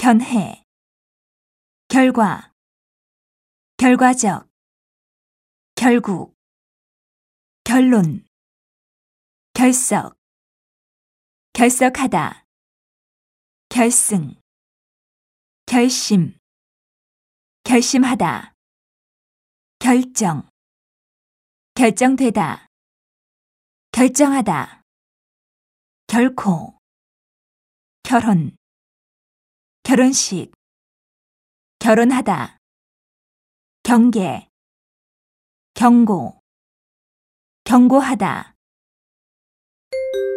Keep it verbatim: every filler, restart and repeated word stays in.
견해, 결과, 결과적, 결국, 결론, 결석, 결석하다, 결승, 결심, 결심하다, 결정, 결정되다, 결정하다, 결코, 결혼, 결혼식, 결혼하다, 경계, 경고, 경고하다.